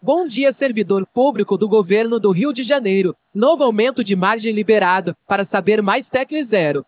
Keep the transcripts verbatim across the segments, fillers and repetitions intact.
Bom dia, servidor público do governo do Rio de Janeiro. Novo aumento de margem liberado. Para saber mais, tecle zero.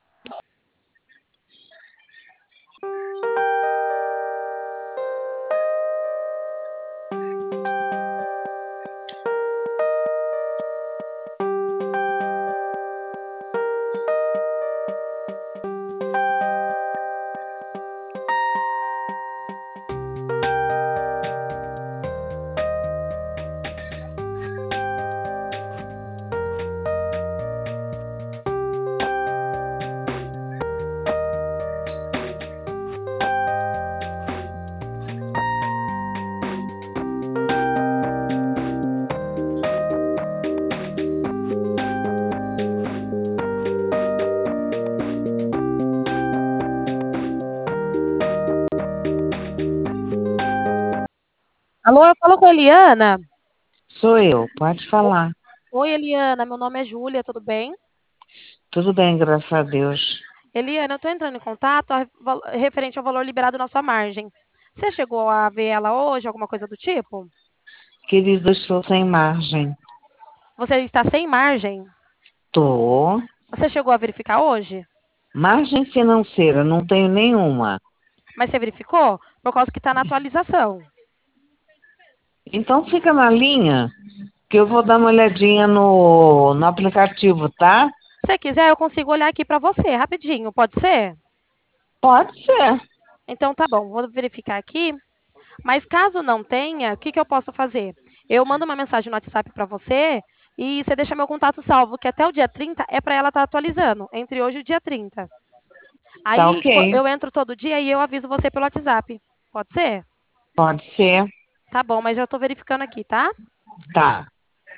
Alô, eu falo com a Eliana. Sou eu, pode falar. Oi, Eliana, meu nome é Júlia, tudo bem? Tudo bem, graças a Deus. Eliana, eu estou entrando em contato a- val- referente ao valor liberado na sua margem. Você chegou a ver ela hoje, alguma coisa do tipo? Querido, estou sem margem. Você está sem margem? Tô. Você chegou a verificar hoje? Margem financeira, não tenho nenhuma. Mas você verificou? Por causa que está na atualização. Então fica na linha, que eu vou dar uma olhadinha no, no aplicativo, tá? Se você quiser, eu consigo olhar aqui para você, rapidinho, pode ser? Pode ser. Então tá bom, vou verificar aqui. Mas caso não tenha, o que, que eu posso fazer? Eu mando uma mensagem no WhatsApp para você e você deixa meu contato salvo, que até o dia trinta é para ela estar atualizando, entre hoje e o dia trinta. Tá Aí co- ok. eu entro todo dia e eu aviso você pelo WhatsApp. Pode ser? Pode ser. Tá bom, mas já estou verificando aqui, tá? Tá.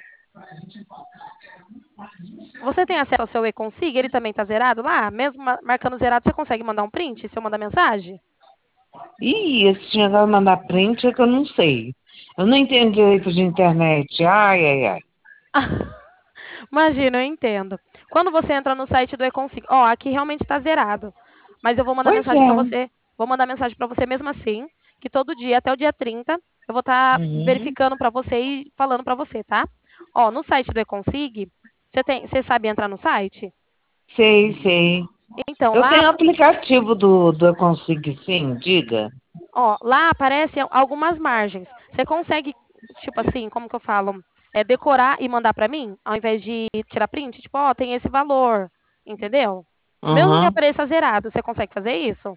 Você tem acesso ao seu e-consig? Ele também tá zerado lá? Mesmo ma- marcando zerado, você consegue mandar um print se eu mandar mensagem? Ih, esse negócio de mandar print é que eu não sei. Eu não entendo direito de internet. Ai, ai, ai. Imagina, eu entendo. Quando você entra no site do e-consig, ó, aqui realmente está zerado. Mas eu vou mandar Pois mensagem é. para você. Vou mandar mensagem para você mesmo assim, que todo dia, até o dia trinta, eu vou estar Uhum. verificando para você e falando para você, tá? Ó, no site do e-consig, você tem, você sabe entrar no site? Sei, sei. Então, Eu lá, tenho aplicativo do, do Eu Consigo Sim, diga. ó, lá aparecem algumas margens. Você consegue, tipo assim, como que eu falo? É, decorar e mandar para mim, ao invés de tirar print? Tipo, ó, tem esse valor, entendeu? Mesmo que Uhum. apareça zerado, você consegue fazer isso?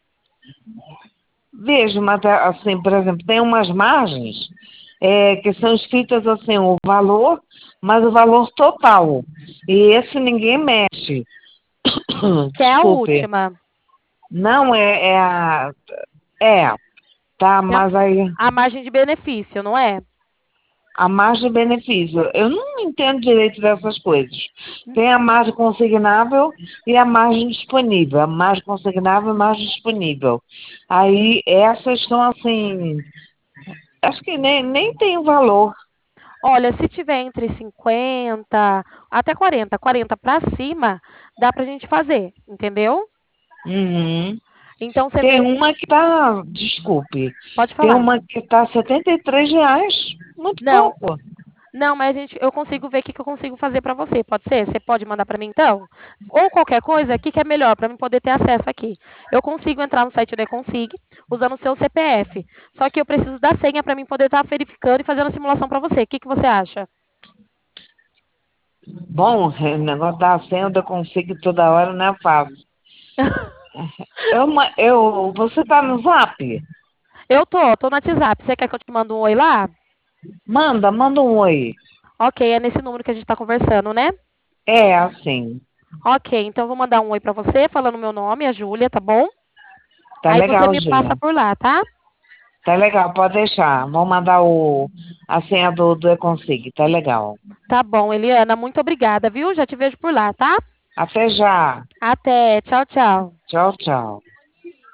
Vejo, mas assim, por exemplo, tem umas margens é, que são escritas assim, o valor, mas o valor total. E esse ninguém mexe. Que é a Desculpe. última. Não é, é a. É, tá, É a mas aí a margem de benefício, não é? a margem de benefício. Eu não entendo direito dessas coisas. Tem a margem consignável e a margem disponível. A margem consignável e a margem disponível. Aí essas estão assim. Acho que nem, nem tem valor. Olha, se tiver entre cinquenta até quarenta, quarenta para cima, dá pra gente fazer, entendeu? Uhum. Então você Tem vê, uma que tá, desculpe, pode tem falar. uma que tá setenta e três reais. Muito Não, pouco. não, mas a gente, eu consigo ver o que, que eu consigo fazer para você. Pode ser? Você pode mandar para mim então? Ou qualquer coisa, o que, que é melhor para mim poder ter acesso aqui? Eu consigo entrar no site da Econsig usando o seu C P F. Só que eu preciso da senha para mim poder estar verificando e fazendo a simulação para você. O que, que você acha? Bom, o negócio da senha eu consigo toda hora, não é fácil. Eu, ma- eu, você tá no Zap? Eu tô, tô no WhatsApp. Você quer que eu te mande um oi lá? Manda, manda um oi. Ok, é nesse número que a gente está conversando, né? É assim. Ok, então eu vou mandar um oi para você, falando meu nome, a Júlia, tá bom? Tá Aí você legal, me passa Júlia. por lá, tá? Tá legal, pode deixar. Vou mandar o, a senha do, do Econsig, tá legal. Tá bom, Eliana, muito obrigada, viu? Já te vejo por lá, tá? Até já. Até, tchau, tchau. Tchau, tchau.